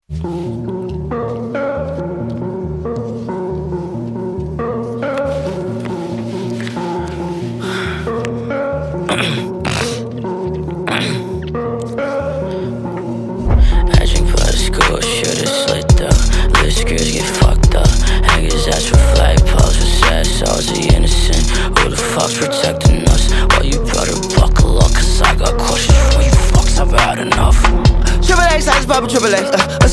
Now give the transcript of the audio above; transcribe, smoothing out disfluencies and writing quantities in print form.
Protecting us, well you better buckle up, cause I got questions for you fucks, I've had enough. Triple X, I just pop a triple X,